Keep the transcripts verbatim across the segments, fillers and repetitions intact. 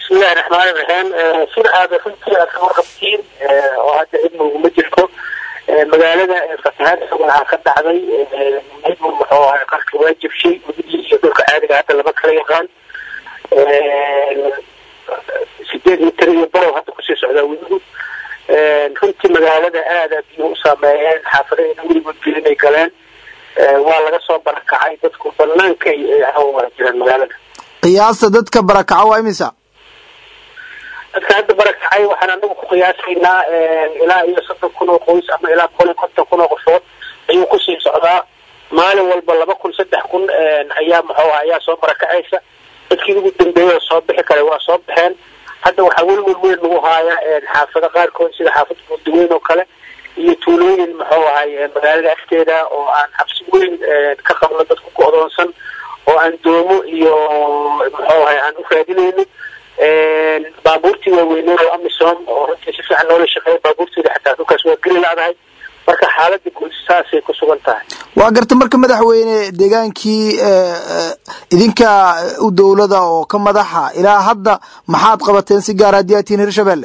بسم الله الرحمن الرحيم سورة هذا كنتي أكبر قبتين وهذا ابن ومجركم مقالة فتحات سوى خد عضي ابن محوها قرق واجب شيء ودي يدوك عادي حتى لما كان يقال سجاد متري يبرو حتى كسي سعوداوي كنتي مقالة هذا بيوصى مايان حافظين ولي قلت لي كلام waa laga soo barakacay dadku banaanka ay jiraan magaalada qiyaasta dadka barakaca waa imisa dadka hadda barakacay waxaan anagu ku qiyaasaynaa ilaa iyo soddon kun oo qoys ama ilaa konton kun oo qofood ayuu ku sii socdaa maalin walba laba kun saddex kun ayaa maxaa ayaa soo barakacaysa dadkii ugu dambeeyay soo bixi kale waa soo baxeen hadda waxa weyn weyn lagu haaya xaafada qaarkood sida xaafada Buurduweyn oo kale iyo tuulooyin maxaa ahay magaalada afteeda oo aan xabsi weyn ka qabno dadku ku odoonsan oo aan doomo iyo maxaa ahay aan u raadinayno een baabuurtii waaweyn oo amisom oo runtii si fiican loo shaqeeyo baabuurtii xataa dhulkaas waa geli laadahay marka xaaladda guud saasay ku sugan tahay waa garta marka madaxweyne deegaankii idinka u dawladda oo ka madaxa ilaa hadda maxaad qabateen si gaar ah diyaartiin Hirshabelle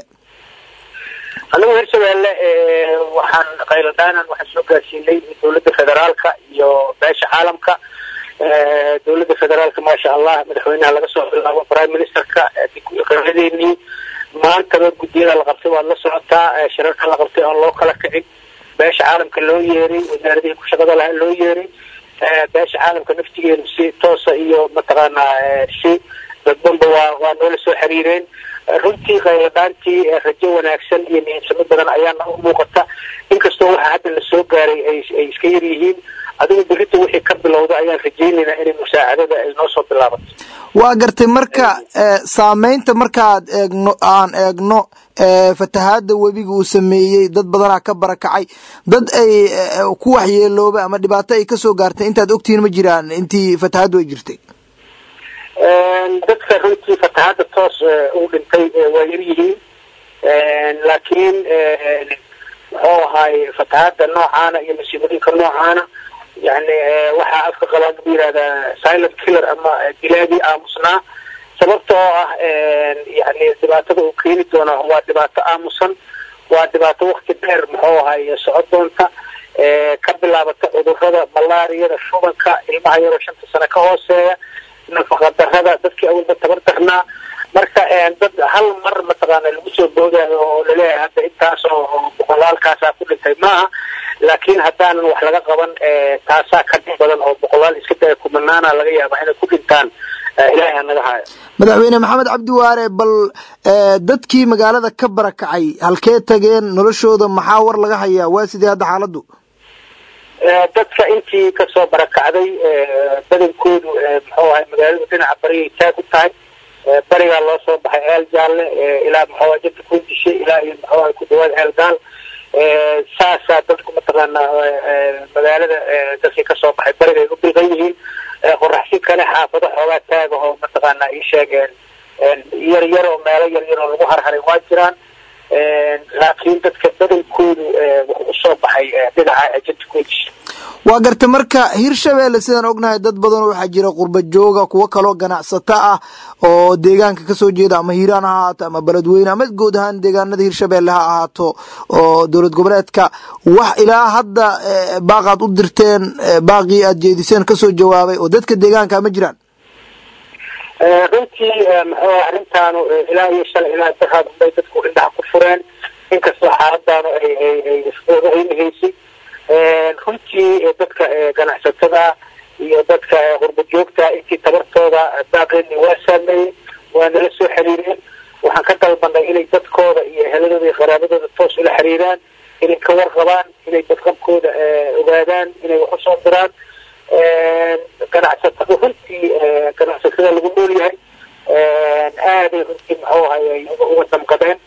أنا هرشبelle waxaan qayladaanan waxaan soo gaarsiinay dawladda federaalka iyo beesha caalamka dawladda federaalka ma sha Allah madaxweynaha laga soo bilaabo prime ministerka qaradeeni maanta guddiga la qabtay waa la socotaa shirarka la qabtay oo loo kala kicin beesha caalamka loo yeeray wasaaradda ku shaqada lahaa loo yeeray beesha caalamka naftigeedu si toos iyo mataqaana si dadbanba waa waa noola soo xiriireen runtii qayladaankii rajo wanaagsan iyo niyadsamo badan ayaana u muuqata inkastoo waxa hadda la soo gaaray ay iska yar yihiin adiga berrito wixii ka bilowda ayaan rajaynaynaa inay musaacadada ay noo soo bilaabato waa gartay marka saameynta markaad eegno aan eegno fatahaada webiga uu sameeyey dad badanaa ka barakacay dad ay ku waxyeeloobay ama dhibaato ay ka soo gaartay intaad ogtihiin ma jiraan intii fatahaadu ay jirtay dadka runtii fatahaada toos u dhintay waa yar yihiin laakiin muxuu ahay fatahaada noocaana iyo masiibooyinka noocaana yani waxaa afka qalaad lagu yihahdaa silent killer ama dilaadii aamusnaa sababtoo ah yani dhibaatada uu keeni doona waa dhibaato aamusan waa dhibaato wakti dheer muxuu ahay socod doonta ka bilaabata cudurrada malaariyada shubanka ilmaha yaroo shanta sano ka hooseeya nafaqa darrada dadkii awalba tabar darnaa marka dad hal mar mataqaana lagu soo boodaayo oo laleeyahay hadda intaas oo boqolaalkaasaa ku dhintay maaha laakiin haddaanan wax laga qaban taasaa ka dhib badan oo boqolaal iska daya kumanaana laga yaaba inay ku dhintaan ilaahay naga haayo madaxweyne maxamed cabdi waare bal dadkii magaalada ka barakacay halkee tageen noloshooda maxaa war laga hayaa waa sidee hadda xaaladdu dadka intii ka soo barakacday badankoodu muxuu ahay magaalada dhinaca bariga taag u tahay bariga loo soo baxay ceel jaalle ilaa muxuu ahay dadka ku dishay ilaa iyo muxuu ahay ku dhawaad ceel gaal saasaa dadku mataqaana magaalada dadkii ka soo baxay bariga ay u bilqan yihiin qoraxsi kale xaafado xoogaa taaga oo mataqaana ii sheegeen yar yar oo meelo yar yar oo lagu harharay waa jiraan laakiin dadka badankoodu wuxuu usoo baxay dhinaca ajinta ku dishay waa garta marka Hirshabelle sidaan ognahay dad badan waxaa jira qurba jooga kuwa kale oo ganacsato ah oo deegaanka ka soo jeeda ama Hiiraan ha ahaato ama Beledweyne ama guud ahaan deegaanada Hirshabelle ha ahaato oo dawlad goboleedka wax ilaa hadda baaqad u dirteen baaqi aad jeediseen ka soo jawaabay oo dadka deegaanka ma jiraan runtii muxuu arrintaanu ilaa iyo shalay ilaa daraad bay dadku indhaha ku fureen inkastoo xaaladaanu ay ay ay isqoraynaysi runtii dadka ganacsatada iyo dadka qurba joogta intii tabartooda baaqeeni waa saameeyey waa nala soo xiriireen waxaan ka dalbanay inay dadkooda iyo eheladooda iyo qaraabadooda toos ula xiriiraan inay ka warqabaan inay dadqabkooda ogaadaan inay wax usoo diraan ganacsatada runtii ganacsatada lagu nool yahay aaday runtii muxuu ahay uga damqadeen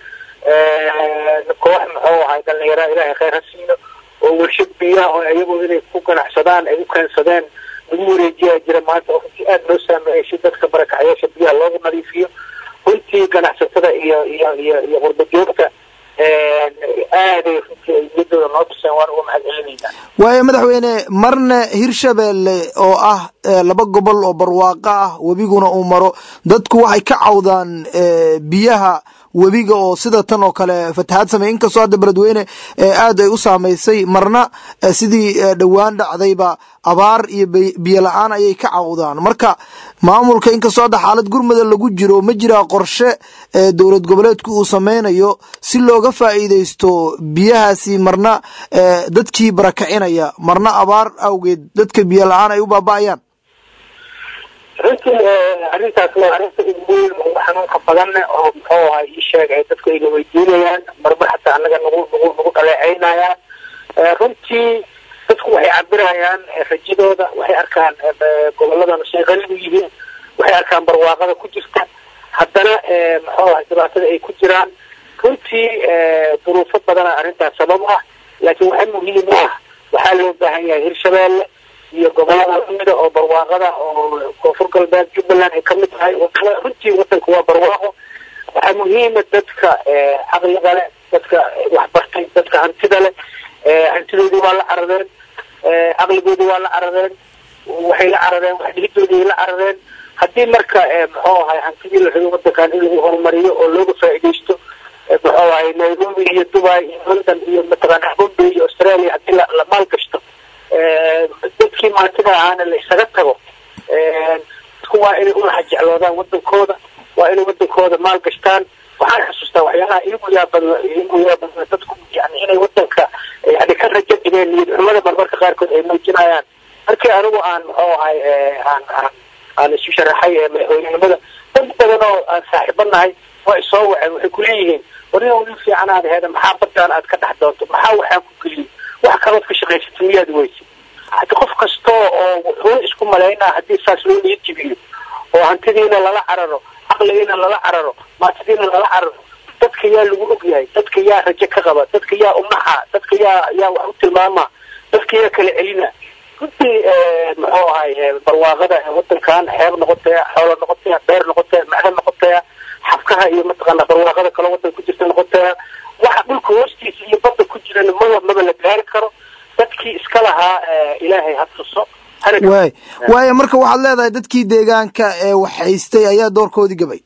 koox muxuu ahay dhalinyaro ilaahay khayr ha siiyo oo warshad biyaha oo iyagoo inay ku ganacsadaan ay u keensadeen lagu wareejiyaa jira maanta oo runtii aada loo saameeyay si dadka barakacayaasha biyaha loogu nadiifiyo runtii ganacsatada iyo iyo iyo iyo qurba joogta aaday iyadooda noo tuseen waan uga mahadcelinaynaa. waayo madaxweyne marna hirshabeelle oo ah laba gobol oo barwaaqo ah webiguna uu maro dadku waxay ka cawdaan biyaha webiga oo sida tan oo kale fatahaad sameey inkastoo hadda beledweyne aad ay u saamaysay marna sidii dhawaan dhacdayba abaar iyo biyo la-aan ayay ka cawdaan. marka maamulka inkastoo hadda xaalad gurmada lagu jiro ma jiraa qorshe dowlad goboleedku uu sameynayo si looga faa'iidaysto biyahaasi marna dadkii barakacinaya marna abaar awgeed dadka biyo la-aan ay u baaba'ayaan? runtii arrintaas waa arrinta ugu weyn oo xanuunka badanne oo muxuu ahaa ii sheegay dadku ayna weydiinayaan marmar xataa annaga nagu nagu nagu dhaleeceynayaan. runtii dadku waxay cabirayaan rajadooda, waxay arkaan gobolladan say qani u yihiin, waxay arkaan barwaaqada ku jirta, haddana muxuu ahaa dhibaatada ay ku jiraan. runtii duruufo badana arrintaas sabab ah, laakiin waxa muhiim ah waxaa loo baahan yahay Hirshabeelle iyo gobolada lamida oo barwaaqada oo koonfur galbeed Jubbaland ay kamid tahay. runtii wadanku waa barwaaqo. waxaa muhiima dadka caqliga leh, dadka waxbartay, dadka hantida leh, hantidoodii waa la caradeen, caqligoodii waa la caradeen, waxay la caradeen wax dhilidoodii la caradeen. haddii marka muxuu ahay hantidii la rabo wadankan in lagu horumariyo oo looga faa'iidaysto muxuu ahay Nairobi iyo Dubai iyo London iyo mataqaanaa Bombay iyo Australia haddii la maalgashto dadkii maantida ahaana la isaga tago dadku waa inay ulaha jecloodaan wadankooda, waa inay wadankooda maal gashtaan. waxaan xasuustaa waxyaalaha iigu yaabadna iigu yaabadna dadku yani inay wadanka yani ka rajo dhigeen niyad xumada marmarka qaarkood ay muujinayaan. markii anigu aan muxuu ahay aan aan aan isu sharaxay madaxweynenimada dad badan oo aan saaxiibanahay waa isoo waceen waxay kuleeyihiin warina nin fiican aad aheeda maxaa badaan aad ka dhex doonto, maxaa waxaan ku geliyey wax kalood ka shaqaysata miyaad weyse. hadi qof kasta oo wuxuu isku malaynaa haddii saas loo niyad jibiyo oo hantidiina lala cararo, caqligiina lala cararo, maatidiina lala cararo, dadka yaa lagu ogyahay, dadka yaa rajo ka qaba, dadka yaa unaxa, dadka yaa yaa wax u tilmaama, dadka yaa kala celina. runtii muxuu ahay barwaaqada wadankan xeeb noqotaya, xoolo noqotaya, beer noqotaya, macdan noqotaya, xabkaha iyo mataqaana barwaaqada kale wadan ku jirta noqotaya. waxa dhulka hoostiisa iyo badda ku jirana maba maba la gaari karo. dadkii iska lahaa ilaahay ha tuso. waay waayo marka waxaad leedahay dadkii deegaanka ee wax haystay ayaa doorkoodii gabay.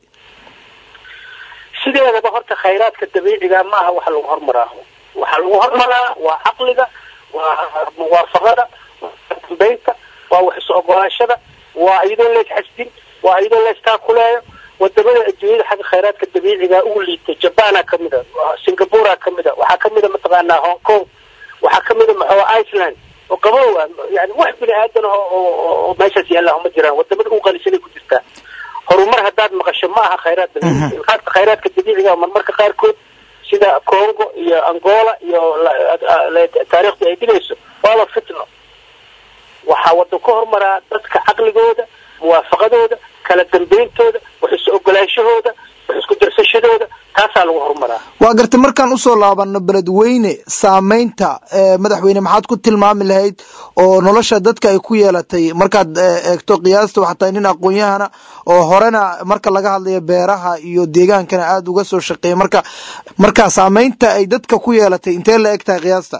sideedaba horta khayraadka dabiiciga maaha waxa lagu hormaraa. waxa lagu hormaraa waa caqliga, waa muwaafaqada, waa dambeynta, waa wax soo ogolaashada, waa iyadoo la xasdin, waa iyadoo la istaakuleeyo. wadamada adduunyada xagga khayraadka dabiiciga ugu liitay Japan kamida, Singapore kamida, waxaa kamida mataqaanaa Hong Kong, waxaa kamida maxaa Iceland oo qabow yani wax bini aadan oo meeshaas yaala uma jiraan. wadamada ugu qalisan ku jirta horumar haddaad maqasho ma aha khayraad dabiici. khayraadka dabiiciga marmarka qaarkood sida Congo iyo Angola iyo taariikhda ay dilayso waa la fitno. waxaa wada ka hormaraa dadka caqligooda, muwaafaqadooda, kala dambeyntooda, wax soo ogolaashahooda, wax isku darsashadooda, taasaa lagu horumaraa. waa gartay markaan usoo laabano beledweyne saameynta madaxweyne maxaad ku tilmaami lahayd oo nolosha dadka ay ku yeelatay markaad eegto qiyaasta waxaa tahay nin aqoon-yahana oo horena marka laga hadlayo beeraha iyo deegaankana aada uga soo shaqeeya. marka marka saameynta ay dadka ku yeelatay intee la eg tahay qiyaasta?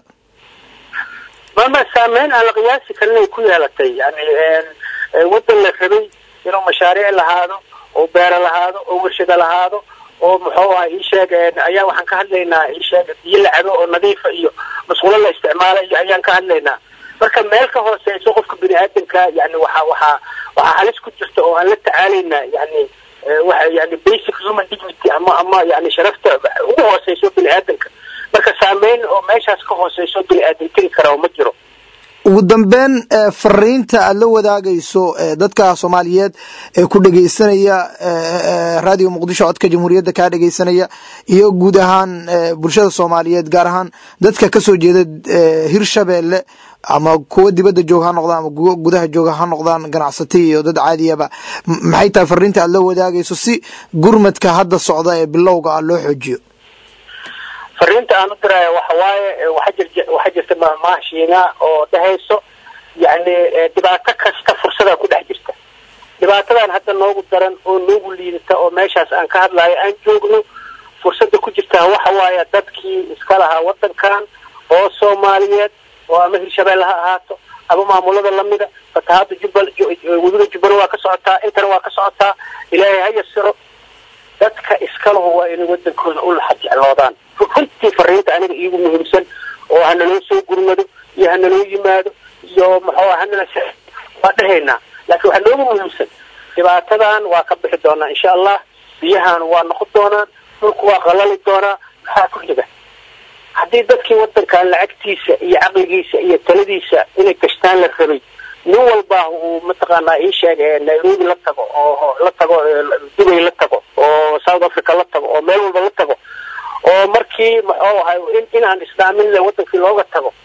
mama saameyn aan la qiyaasi karin ay ku yeelatay. yani wadan la rabay inuu mashaariic lahaado oo beero lahaado oo warshado lahaado oo muxuu ahaa ii sheeg ayaa waxaan ka hadlaynaa ii sheeg biyo la cabo oo nadiifa iyo masquulo la isticmaalo iyo ayaan ka hadlaynaa. marka meel ka hooseyso qofka bini aadanka yani waxa waxa waxa halis ku jirta oo aan la tacaalaynaa yani waxa yani basic human dignity ama ama yani sharafta ugu hooseyso bini aadanka. marka saameyn oo meeshaas ka hooseyso bini aadan tiri kara ma jiro. ugu dambeyn fariinta aad la wadaagayso dadka Soomaaliyeed ee ku dhageysanaya radio Muqdisho codka jamhuuriyadda ka dhageysanaya iyo guud ahaan bulshada Soomaaliyeed gaar ahaan dadka ka soo jeeda Hirshabeelle ama kuwa dibadda jooga ha noqdaan ama gudaha jooga ha noqdaan ganacsato iyo dad caadiyaba, maxay tahay fariinta aad la wadaagayso si gurmadka hadda socda ee bilowga ah loo xoojiyo? fariinta aan u diray waxa waaye waxa jirta waxa jirta maahmaashiina oo dhahayso yani dhibaato kasta fursada ku dhex jirta. dhibaatadan hadda noogu daran oo noogu liidata oo meeshaas aan ka hadlayo aan joogno fursadda ku jirtaa waxa waaye dadkii iska lahaa waddankan oo Soomaaliyeed oo ama Hirshabeelle ha ahaato ama maamulada lamida fatahaada jubbal wadiga jubbal waa ka socotaa intana waa ka socotaa ilaahay ha yasiro dadka iska lahu waa inay waddankooda u laxajecloodaan runtii fariinta aniga iigu muhiimsan oo hana loo soo gurmado iyo hana loo yimaado iyo maxuu ahaanna waa dhahaynaa laakiin waxa loogu muhiimsan dhibaatadan waa ka bixi doonaa insha Allah biyahan waa noqon doonaan dhulku waa qalali doonaa maxaa ku xiga haddii dadkii waddankan lacagtiisa iyo caqligiisa iyo taladiisa inay gashtaan la rabay nin walba uu mataqaanaa ii sheegay Nairobi la tago oo la tago Dubai la tago oo South Africa la tago oo meel walba la tago oo markii maxuu ahay in aan islaamin la waddankii looga tago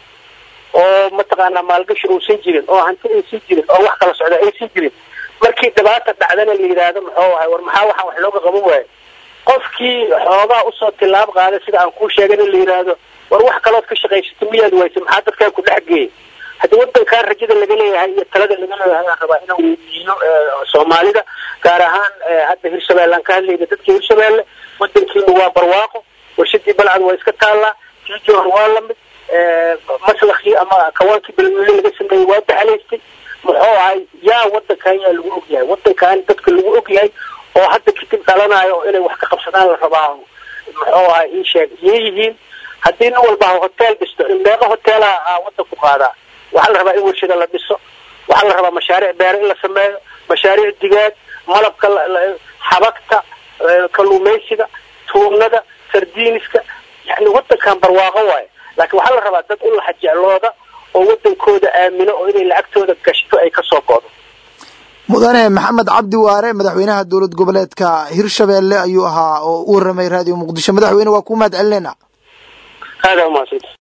oo mataqaanaa maalgashi uusan jirin oo hanti aysan jirin oo wax kala socda aysan jirin markii dhibaata dhacdana la yiraahdo muxuu ahay war maxaa waxa wax looga qaban waayo qofkii xoogaa u soo tilaab qaaday sida aan ku sheegay in la yiraahdo war wax kale oo ka shaqeysatay miyaad waysa maxaa dadka ku dhaxgeeyay hadii waddanka rajada laga leeyahay iyo talada laga leeyahay rabaa inuu weydiiyo Soomaalida gaar ahaan hadda Hirshabeelle ka hadlayda dadka Hirshabeelle waddankiina waa barwaaqo warshadii balcad waa iska taala tijoor waa la mid maslaxii ama kawaanki bilmili laga sameeyay waa baxaleystay muxuu ahay yaa waddankan yaa lagu ogyahay waddankan dadka lagu ogyahay oo hadda kitib qalanayo inay wax ka qabsadaan la rabaa muxuu ahay in sheeg yihiin haddii nin walba hotel bisto in meeqa hotela wadda ku qaada waxa la rabaa in warshada la dhiso waxa la rabaa mashaariic beer in la sameeyo mashaariic digaag malabka xabagta kalluumaysiga tuunada sardiiniska yani waddankan barwaaqo waaye laakiin waxa la rabaa dad u la xajeclooda oo waddankooda aamino oo inay lacagtooda gashto ay ka soo goodo mudane maxamed cabdi waare madaxweynaha dowlad goboleedka Hirshabeelle ayuu ahaa oo u waramay raadiyo Muqdisho madaxweyne waa ku mahad celinayna هذا ما